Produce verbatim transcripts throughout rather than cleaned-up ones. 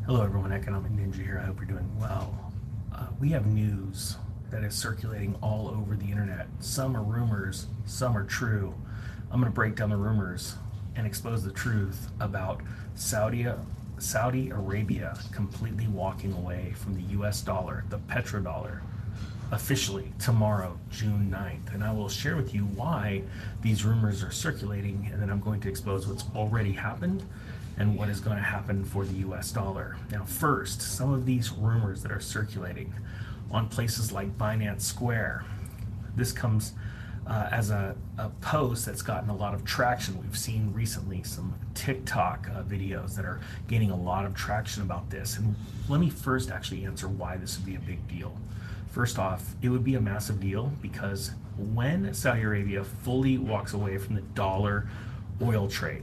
Hello everyone, Economic Ninja here. I hope you're doing well. Uh, we have news that is circulating all over the internet. Some are rumors, some are true. I'm going to break down the rumors and expose the truth about Saudi, Saudi Arabia completely walking away from the U S dollar, the petrodollar, officially tomorrow, June ninth. And I will share with you why these rumors are circulating, and then I'm going to expose what's already happened and what is going to happen for the U S dollar. Now, first, some of these rumors that are circulating on places like Binance Square. This comes uh, as a, a post that's gotten a lot of traction. We've seen recently some TikTok uh, videos that are gaining a lot of traction about this. And let me first actually answer why this would be a big deal. First off, it would be a massive deal because when Saudi Arabia fully walks away from the dollar oil trade,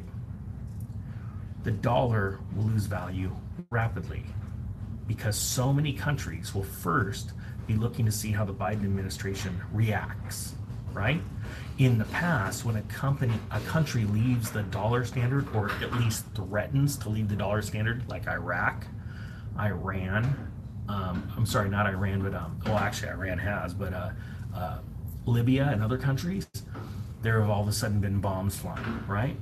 the dollar will lose value rapidly because so many countries will first be looking to see how the Biden administration reacts, right? In the past, when a company, a country leaves the dollar standard, or at least threatens to leave the dollar standard, like Iraq, Iran, um, I'm sorry, not Iran, but, um, well, actually Iran has, but uh, uh, Libya and other countries, there have all of a sudden been bombs flying, right?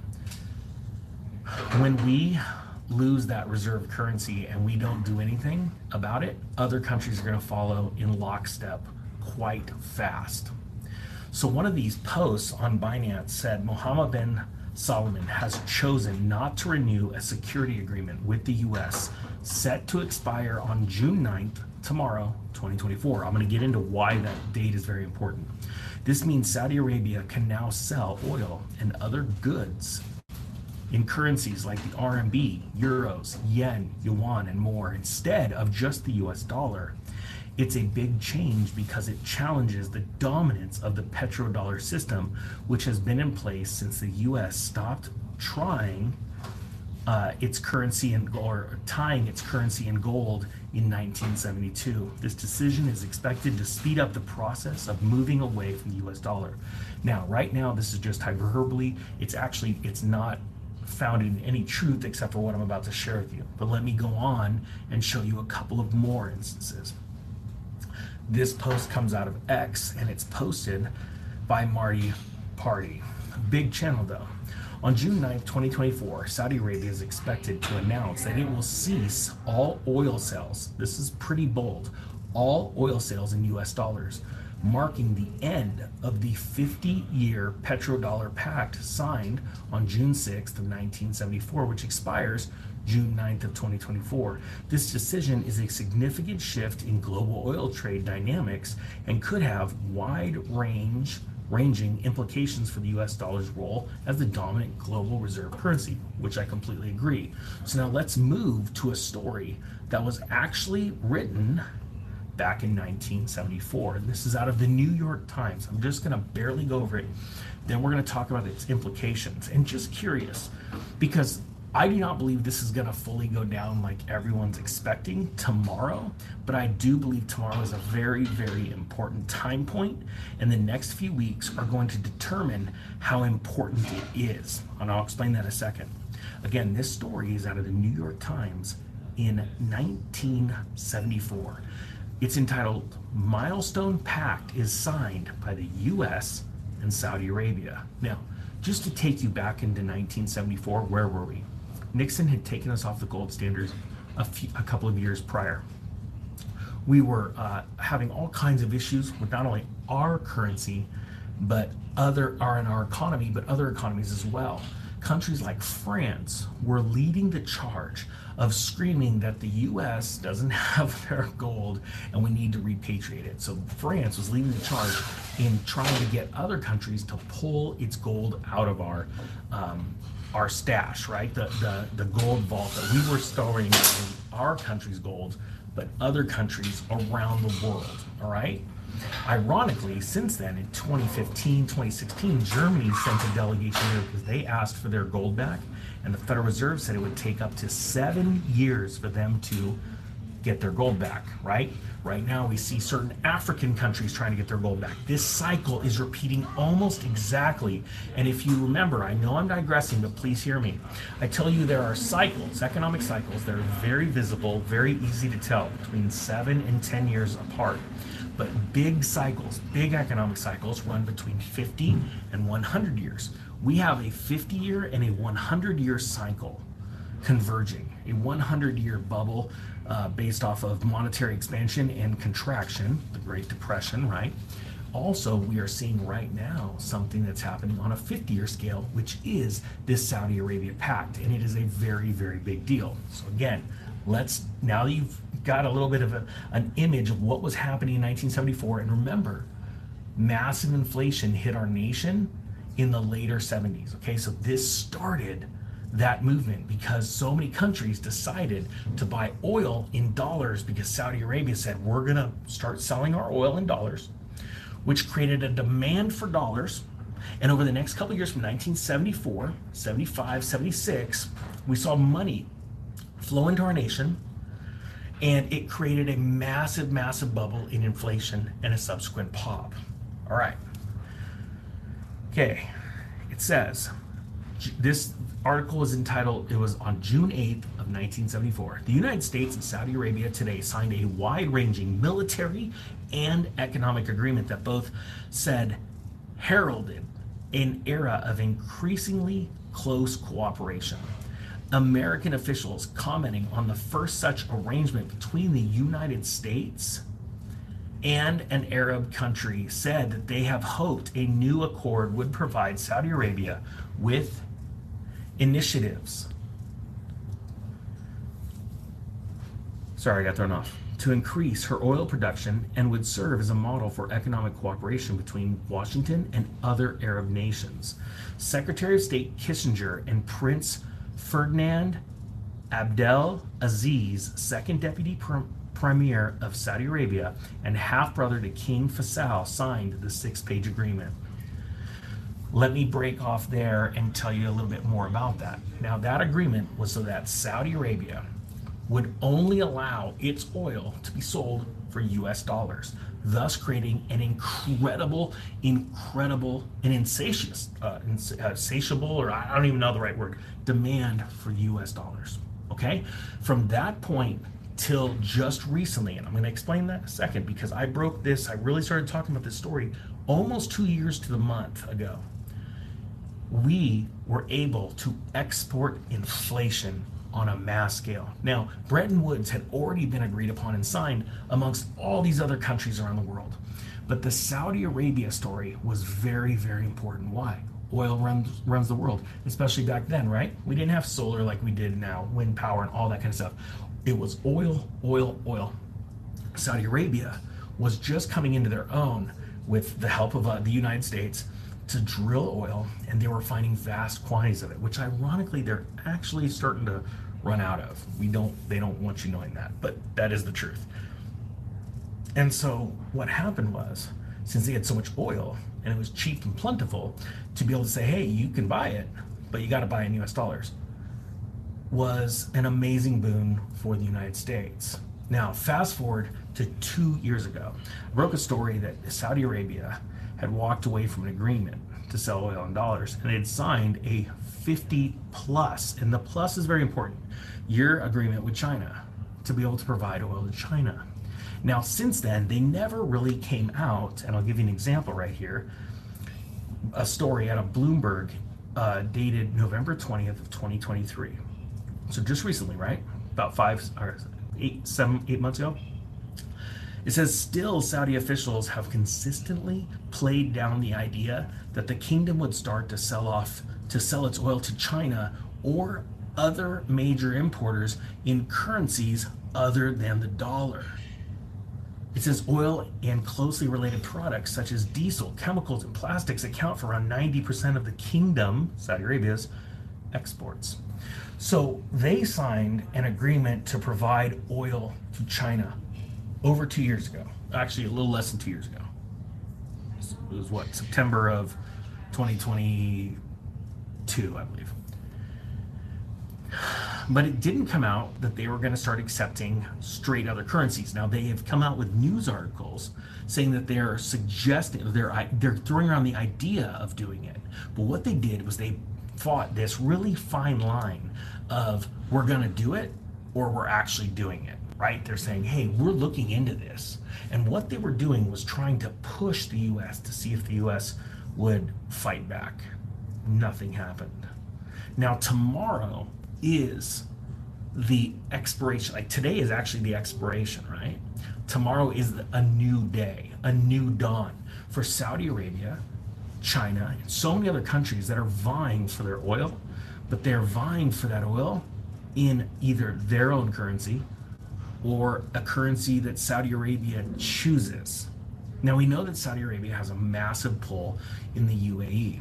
When we lose that reserve currency and we don't do anything about it, other countries are going to follow in lockstep quite fast. So one of these posts on Binance said Mohammed bin Salman has chosen not to renew a security agreement with the U S set to expire on June ninth, tomorrow, twenty twenty-four. I'm going to get into why that date is very important. This means Saudi Arabia can now sell oil and other goods in currencies like the R M B, euros, yen, yuan, and more, instead of just the U S dollar. It's a big change because it challenges the dominance of the petrodollar system, which has been in place since the U S stopped trying uh, its currency in, or tying its currency in gold in nineteen seventy-two. This decision is expected to speed up the process of moving away from the U S dollar. Now, right now, this is just hyperbole. It's actually, it's not founded in any truth except for what I'm about to share with you. But let me go on and show you a couple of more instances. This post comes out of X and it's posted by Marty Party. Big channel though. On June ninth, twenty twenty-four, Saudi Arabia is expected to announce that it will cease all oil sales. This is pretty bold. All oil sales in U S dollars, marking the end of the fifty-year petrodollar pact signed on June sixth of nineteen seventy-four, which expires June ninth of twenty twenty-four. This decision is a significant shift in global oil trade dynamics and could have wide range ranging implications for the U S dollar's role as the dominant global reserve currency, which I completely agree. So now let's move to a story that was actually written back in nineteen seventy-four. And this is out of the New York Times. I'm just going to barely go over it. Then we're going to talk about its implications. And just curious, because I do not believe this is going to fully go down like everyone's expecting tomorrow, but I do believe tomorrow is a very, very important time point, and the next few weeks are going to determine how important it is. And I'll explain that in a second. Again, this story is out of the New York Times in nineteen seventy-four. It's entitled, Milestone Pact is Signed by the U S and Saudi Arabia. Now, just to take you back into nineteen seventy-four, where were we? Nixon had taken us off the gold standards a, few, a couple of years prior. We were uh, having all kinds of issues with not only our currency, but other, our, in our economy, but other economies as well. Countries like France were leading the charge of screaming that the U S doesn't have their gold and we need to repatriate it. So France was leading the charge in trying to get other countries to pull its gold out of our um, our stash, right? The, the, the gold vault that we were storing in our country's gold, but other countries around the world, all right? Ironically, since then, in twenty fifteen, twenty sixteen, Germany sent a delegation here because they asked for their gold back, and the Federal Reserve said it would take up to seven years for them to get their gold back, right? Right now, we see certain African countries trying to get their gold back. This cycle is repeating almost exactly. And if you remember, I know I'm digressing, but please hear me. I tell you there are cycles, economic cycles, that are very visible, very easy to tell, between seven and ten years apart. But big cycles, big economic cycles run between fifty and one hundred years. We have a fifty year and a one hundred year cycle converging, a one hundred year bubble uh, based off of monetary expansion and contraction, the Great Depression, right? Also, we are seeing right now something that's happening on a fifty year scale, which is this Saudi Arabia pact, and it is a very, very big deal. So again, let's, now that you've got a little bit of a, an image of what was happening in nineteen seventy-four, and remember, massive inflation hit our nation in the later seventies, okay? So this started that movement because so many countries decided to buy oil in dollars because Saudi Arabia said, we're gonna start selling our oil in dollars, which created a demand for dollars. And over the next couple of years from nineteen seventy-four, seventy-five, seventy-six, we saw money flow into our nation, and it created a massive, massive bubble in inflation and a subsequent pop. All right. Okay, it says, this article is entitled, it was on June eighth of nineteen seventy-four. The United States and Saudi Arabia today signed a wide-ranging military and economic agreement that both said heralded an era of increasingly close cooperation. American officials commenting on the first such arrangement between the United States and an Arab country said that they have hoped a new accord would provide Saudi Arabia with initiatives. Sorry, I got thrown off. To increase her oil production and would serve as a model for economic cooperation between Washington and other Arab nations. Secretary of State Kissinger and Prince Ferdinand Abdel Aziz, second deputy pr- premier of Saudi Arabia and half-brother to King Faisal, signed the six-page agreement. Let me break off there and tell you a little bit more about that. Now, that agreement was so that Saudi Arabia would only allow its oil to be sold for U S dollars, thus creating an incredible, incredible, and insatious, uh, insatiable, or I don't even know the right word, demand for U S dollars, okay? From that point till just recently, and I'm gonna explain that in a second because I broke this, I really started talking about this story almost two years to the month ago. We were able to export inflation on a mass scale. Now, Bretton Woods had already been agreed upon and signed amongst all these other countries around the world. But the Saudi Arabia story was very, very important. Why? Oil runs runs the world, especially back then, right? We didn't have solar like we did now, wind power and all that kind of stuff. It was oil, oil, oil. Saudi Arabia was just coming into their own with the help of uh, the United States to drill oil, and they were finding vast quantities of it, which ironically they're actually starting to run out of. We don't, they don't want you knowing that, but that is the truth. And so what happened was, since they had so much oil and it was cheap and plentiful, to be able to say, hey, you can buy it, but you got to buy it in U S dollars, was an amazing boon for the United States. Now, fast forward to two years ago, I broke a story that Saudi Arabia had walked away from an agreement to sell oil in dollars, and they had signed a fifty plus, and the plus is very important, year agreement with China to be able to provide oil to China. Now, since then, they never really came out, and I'll give you an example right here, a story out of Bloomberg uh, dated November twentieth of twenty twenty-three. So just recently, right? About five or eight, seven, eight months ago. It says, still Saudi officials have consistently played down the idea that the kingdom would start to sell off, to sell its oil to China or other major importers in currencies other than the dollar. It says oil and closely related products such as diesel, chemicals, and plastics account for around ninety percent of the kingdom, Saudi Arabia's, exports. So they signed an agreement to provide oil to China over two years ago. Actually, a little less than two years ago. It was what, September of twenty twenty-two, I believe. but it didn't come out that they were going to start accepting straight other currencies. Now they have come out with news articles saying that they're suggesting they're they're throwing around the idea of doing it. But what they did was they fought this really fine line of we're going to do it or we're actually doing it, right? They're saying, hey, we're looking into this. And what they were doing was trying to push the U S to see if the U S would fight back. Nothing happened. Now tomorrow is the expiration. Like today is actually the expiration, right? Tomorrow is a new day, a new dawn for Saudi Arabia, China, and so many other countries that are vying for their oil, but they're vying for that oil in either their own currency or a currency that Saudi Arabia chooses. Now we know that Saudi Arabia has a massive pull in the U A E.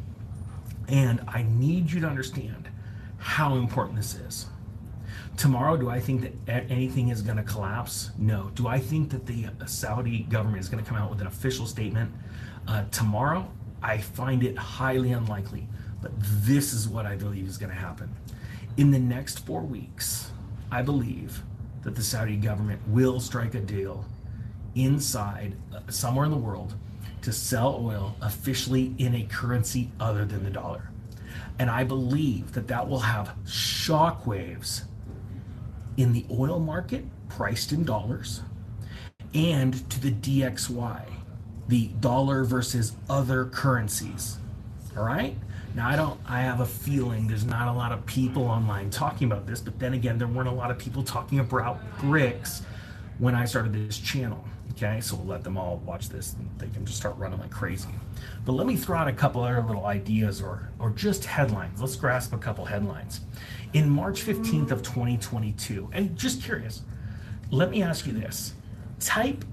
And I need you to understand how important this is. Tomorrow, do I think that anything is going to collapse? No. Do I think that the Saudi government is going to come out with an official statement uh, tomorrow? I find it highly unlikely, but this is what I believe is going to happen. In the next four weeks, I believe that the Saudi government will strike a deal inside uh, somewhere in the world to sell oil officially in a currency other than the dollar. And I believe that that will have shockwaves in the oil market priced in dollars and to the D X Y, the dollar versus other currencies. All right? Now I don't, I have a feeling there's not a lot of people online talking about this, but then again, there weren't a lot of people talking about BRICS when I started this channel. Okay, so we'll let them all watch this and they can just start running like crazy. But let me throw out a couple other little ideas or, or just headlines. Let's grasp a couple headlines. In March fifteenth of twenty twenty-two, and just curious, let me ask you this. Type,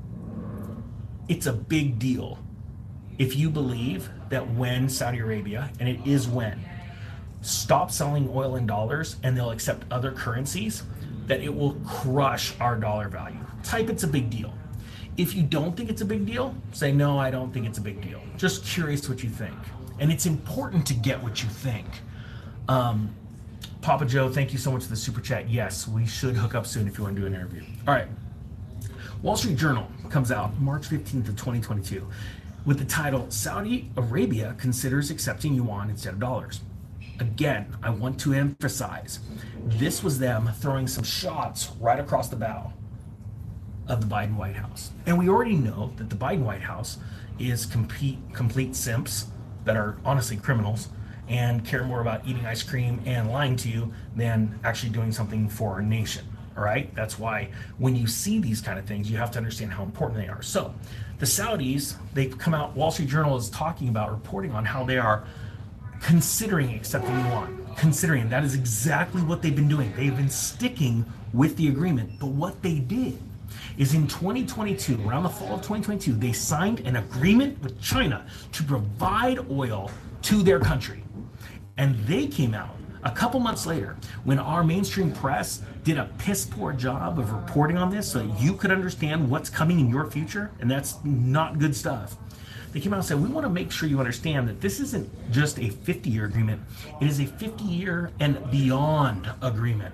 it's a big deal if you believe that when Saudi Arabia, and it is when, stop selling oil in dollars and they'll accept other currencies, that it will crush our dollar value. Type it's a big deal. If you don't think it's a big deal, say, no, I don't think it's a big deal. Just curious what you think. And it's important to get what you think. Um, Papa Joe, thank you so much for the super chat. Yes, we should hook up soon if you want to do an interview. All right. Wall Street Journal comes out March fifteenth of twenty twenty-two with the title, Saudi Arabia considers accepting yuan instead of dollars. Again, I want to emphasize, this was them throwing some shots right across the bow of the Biden White House. And we already know that the Biden White House is complete, complete simps that are honestly criminals and care more about eating ice cream and lying to you than actually doing something for our nation. All right? That's why when you see these kind of things, you have to understand how important they are. So the Saudis, they've come out, Wall Street Journal is talking about, reporting on how they are considering accepting yuan. Considering, that is exactly what they've been doing. They've been sticking with the agreement. But what they did is in twenty twenty-two, around the fall of twenty twenty-two, they signed an agreement with China to provide oil to their country. And they came out a couple months later when our mainstream press did a piss poor job of reporting on this so that you could understand what's coming in your future, and that's not good stuff. They came out and said, we want to make sure you understand that this isn't just a fifty-year agreement, it is a fifty-year and beyond agreement.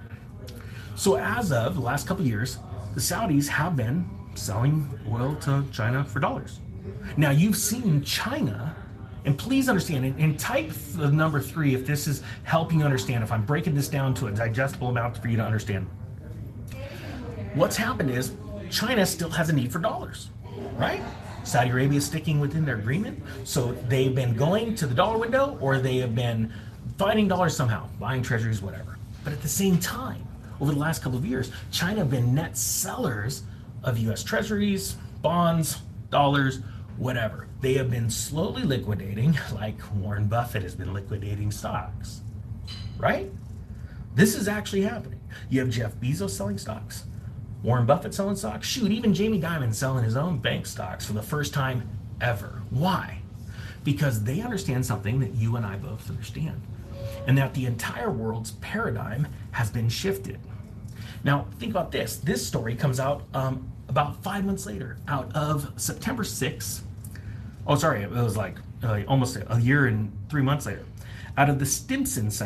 So as of the last couple of years, the Saudis have been selling oil to China for dollars. Now you've seen China, and please understand, and, and type the number three if this is helping you understand, if I'm breaking this down to a digestible amount for you to understand. What's happened is China still has a need for dollars, right? Saudi Arabia is sticking within their agreement, so they've been going to the dollar window or they have been finding dollars somehow, buying treasuries, whatever. But at the same time, over the last couple of years, China have been net sellers of U S treasuries, bonds, dollars, whatever. They have been slowly liquidating, like Warren Buffett has been liquidating stocks, right? This is actually happening. You have Jeff Bezos selling stocks, Warren Buffett selling stocks, shoot, even Jamie Dimon selling his own bank stocks for the first time ever. Why? Because they understand something that you and I both understand, and that the entire world's paradigm has been shifted. Now, think about this. This story comes out um, about five months later, out of September sixth. Oh, sorry, it was like uh, almost a year and three months later, out of the Stimson Center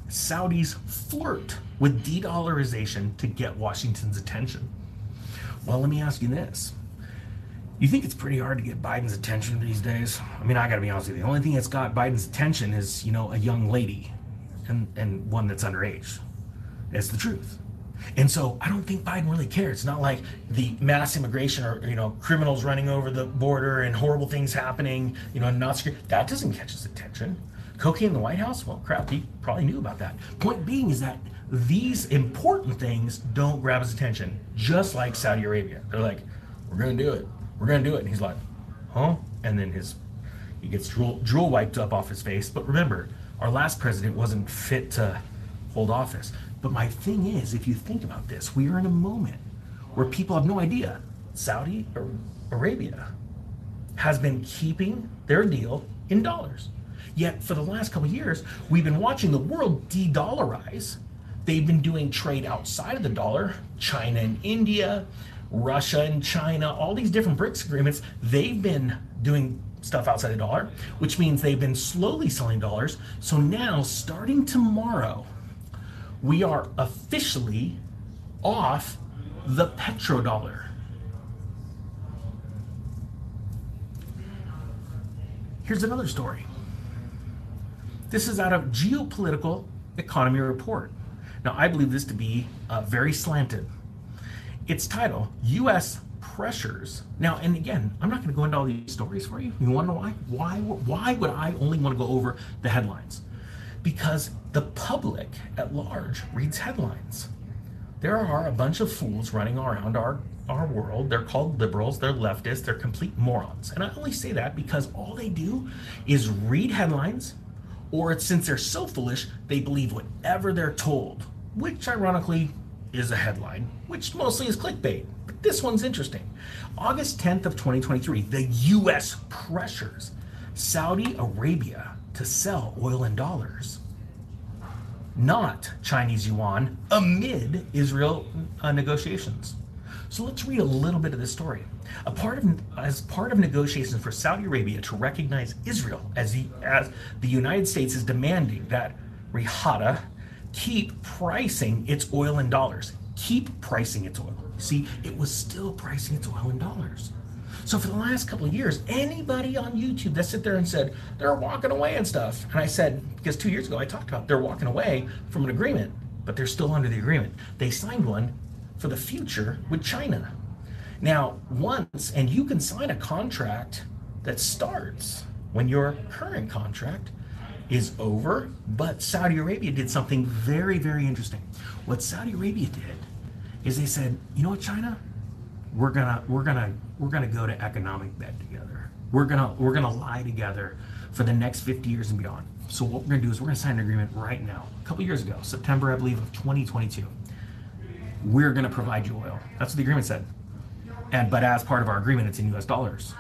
Saudis flirt with de-dollarization to get Washington's attention. Well, let me ask you this. You think it's pretty hard to get Biden's attention these days? I mean, I gotta be honest with you. The only thing that's got Biden's attention is, you know, a young lady and, and one that's underage. It's the truth. And so I don't think Biden really cares. It's not like the mass immigration or, you know, criminals running over the border and horrible things happening, you know, not secure. That doesn't catch his attention. Cocaine in the White House? Well, crap, he probably knew about that. Point being is that these important things don't grab his attention, just like Saudi Arabia. They're like, we're going to do it. We're going to do it. And he's like, huh? And then his he gets drool, drool wiped up off his face. But remember, our last president wasn't fit to hold office. But my thing is, if you think about this, we are in a moment where people have no idea. Saudi Arabia has been keeping their deal in dollars. Yet for the last couple of years, we've been watching the world de-dollarize. They've been doing trade outside of the dollar. China and India, Russia and China, all these different BRICS agreements, they've been doing stuff outside the dollar, which means they've been slowly selling dollars. So now, starting tomorrow, we are officially off the petrodollar. Here's another story. This is out of Geopolitical Economy Report. Now, I believe this to be uh, very slanted. Its title, U S Pressures. Now, and again, I'm not going to go into all these stories for you. You want to know why? Why, why would I only want to go over the headlines? Because the public at large reads headlines. There are a bunch of fools running around our, our world. They're called liberals, they're leftists, they're complete morons. And I only say that because all they do is read headlines, or it's, since they're so foolish, they believe whatever they're told, which ironically is a headline, which mostly is clickbait. But this one's interesting. August tenth of twenty twenty-three, the U S pressures Saudi Arabia to sell oil in dollars, not Chinese yuan, amid Israel uh, negotiations. So let's read a little bit of this story. A part of, as part of negotiations for Saudi Arabia to recognize Israel as the, as the United States is demanding that Riyadh keep pricing its oil in dollars. Keep pricing its oil. See, it was still pricing its oil in dollars. So for the last couple of years, anybody on YouTube that sit there and said, they're walking away and stuff. And I said, because two years ago I talked about they're walking away from an agreement, but they're still under the agreement. They signed one for the future with China. Now, once, and you can sign a contract that starts when your current contract is over, but Saudi Arabia did something very, very interesting. What Saudi Arabia did is they said, you know what, China? We're gonna, we're gonna, we're gonna go to economic bed together. We're gonna, we're gonna lie together for the next fifty years and beyond. So what we're gonna do is we're gonna sign an agreement right now. A couple years ago, September, I believe, of twenty twenty-two. We're gonna provide you oil. That's what the agreement said. And but as part of our agreement, it's in U S dollars.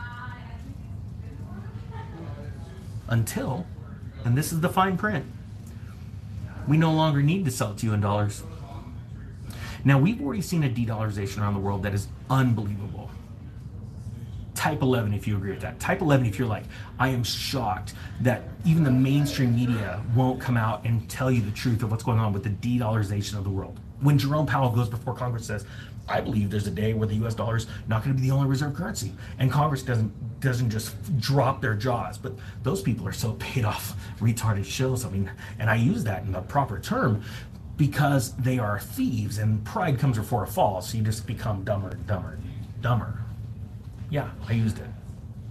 Until, and this is the fine print, we no longer need to sell it to you in dollars. Now, we've already seen a de-dollarization around the world that is unbelievable. Type eleven, if you agree with that. Type eleven, if you're like, I am shocked that even the mainstream media won't come out and tell you the truth of what's going on with the de-dollarization of the world. When Jerome Powell goes before Congress and says, I believe there's a day where the U S dollar is not going to be the only reserve currency. And Congress doesn't doesn't just drop their jaws. But those people are so paid off retarded shills. I mean, and I use that in the proper term because they are thieves and pride comes before a fall. So you just become dumber and dumber and dumber. Yeah, I used it.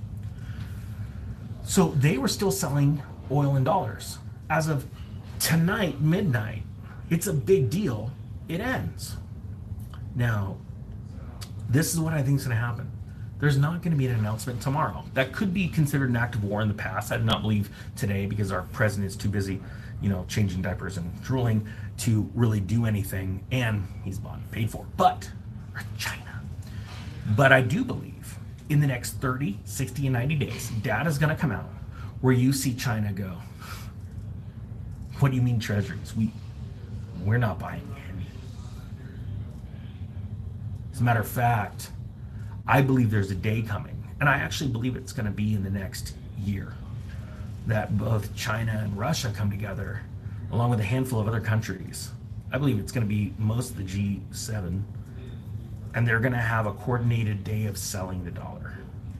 So they were still selling oil in dollars. As of tonight, midnight, it's a big deal. It ends. Now, this is what I think is going to happen. There's not going to be an announcement tomorrow. That could be considered an act of war in the past. I do not believe today because our president is too busy, you know, changing diapers and drooling to really do anything, and he's bought and paid for. But, or China. But I do believe in the next thirty, sixty, and ninety days, data is going to come out where you see China go, what do you mean treasuries? We, we're not buying any. As a matter of fact, I believe there's a day coming, and I actually believe it's going to be in the next year, that both China and Russia come together along with a handful of other countries. I believe it's going to be most of the G seven, and they're going to have a coordinated day of selling the dollar.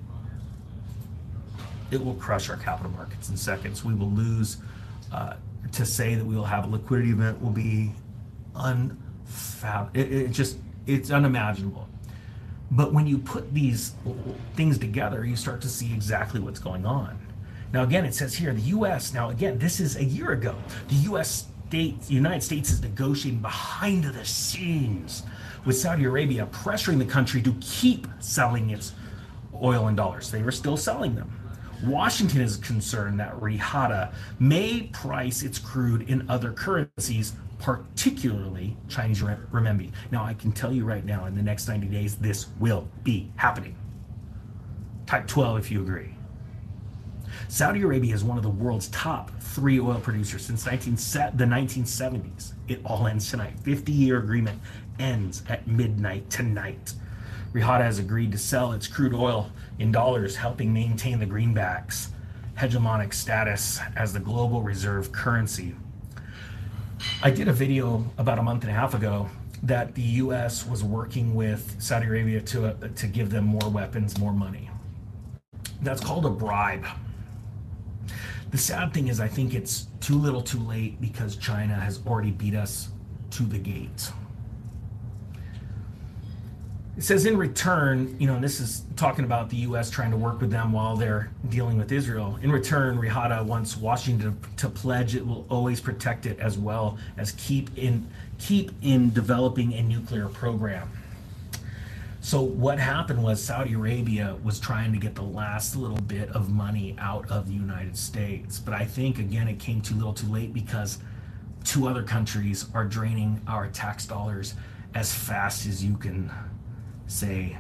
It will crush our capital markets in seconds. We will lose. Uh, to say that we will have a liquidity event will be unfab. It, it just it's unimaginable. But when you put these things together, you start to see exactly what's going on. Now, again, it says here the U S. Now, again, this is a year ago. The U S States, the United States, is negotiating behind the scenes with Saudi Arabia, pressuring the country to keep selling its oil and dollars. They were still selling them. Washington is concerned that Riyadh may price its crude in other currencies, particularly Chinese renminbi. Now, I can tell you right now, in the next ninety days, this will be happening. Type twelve if you agree. Saudi Arabia is one of the world's top three oil producers since the nineteen seventies. It all ends tonight. fifty-year agreement ends at midnight tonight. Riyadh has agreed to sell its crude oil in dollars, helping maintain the greenback's hegemonic status as the global reserve currency. I did a video about a month and a half ago that the U S was working with Saudi Arabia to, uh, to give them more weapons, more money. That's called a bribe. The sad thing is I think it's too little too late because China has already beat us to the gate. It says in return, you know, and this is talking about the U S trying to work with them while they're dealing with Israel. In return, Riyadh wants Washington to, to pledge it will always protect it as well as keep in keep in developing a nuclear program. So what happened was Saudi Arabia was trying to get the last little bit of money out of the United States. But I think, again, it came too little too late because two other countries are draining our tax dollars as fast as you can say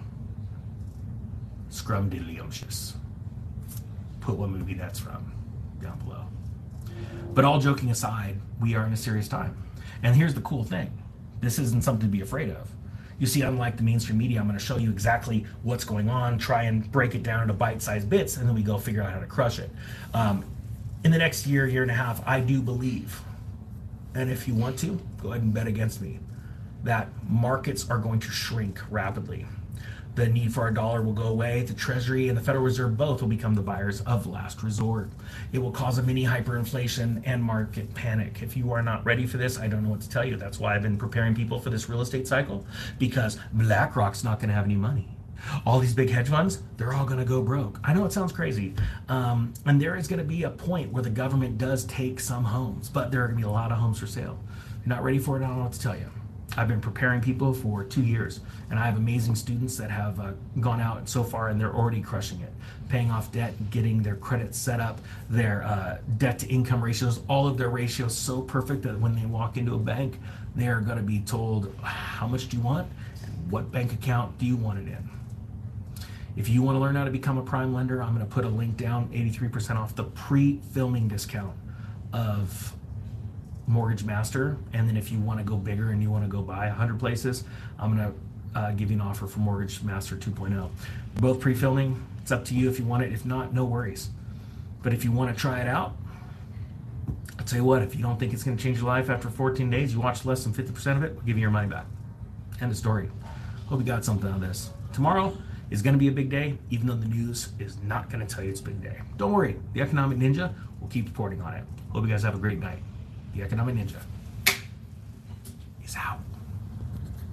scrumdiddlyocious. Put what movie that's from down below. But all joking aside, we are in a serious time. And here's the cool thing. This isn't something to be afraid of. You see, unlike the mainstream media, I'm going to show you exactly what's going on, try and break it down into bite-sized bits, and then we go figure out how to crush it. Um, in the next year, year and a half, I do believe, and if you want to, go ahead and bet against me, that markets are going to shrink rapidly. The need for our dollar will go away. The Treasury and the Federal Reserve both will become the buyers of last resort. It will cause a mini hyperinflation and market panic. If you are not ready for this, I don't know what to tell you. That's why I've been preparing people for this real estate cycle, because BlackRock's not going to have any money. All these big hedge funds, they're all going to go broke. I know it sounds crazy. Um, and there is going to be a point where the government does take some homes, but there are going to be a lot of homes for sale. If you're not ready for it, I don't know what to tell you. I've been preparing people for two years, and I have amazing students that have uh, gone out so far, and they're already crushing it, paying off debt, getting their credit set up, their uh, debt-to-income ratios, all of their ratios so perfect that when they walk into a bank, they are going to be told, how much do you want, and what bank account do you want it in? If you want to learn how to become a prime lender, I'm going to put a link down, eighty-three percent off the pre-filming discount of Mortgage Master. And then if you want to go bigger and you want to go buy one hundred places, I'm going to uh, give you an offer for Mortgage Master two point oh. Both pre-filming. It's up to you if you want it. If not, no worries. But if you want to try it out, I'll tell you what, if you don't think it's going to change your life after fourteen days, you watch less than fifty percent of it, we'll give you your money back. End of story. Hope you got something out of this. Tomorrow is going to be a big day, even though the news is not going to tell you it's a big day. Don't worry. The Economic Ninja will keep reporting on it. Hope you guys have a great night. The Economic Ninja is out.